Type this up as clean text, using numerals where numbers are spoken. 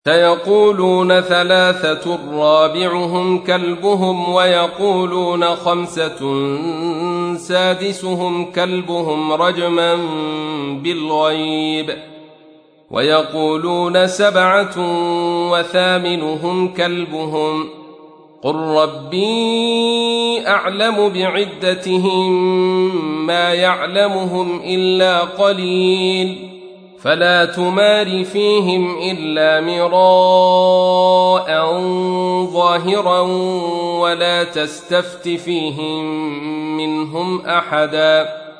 سيقولون ثلاثة رابعهم كلبهم ويقولون خمسة سادسهم كلبهم رجما بالغيب ويقولون سبعة وثامنهم كلبهم قل ربي أعلم بعدتهم ما يعلمهم إلا قليل فلا تمار فيهم إلا مراء ظاهرا ولا تستفت فيهم منهم أحدا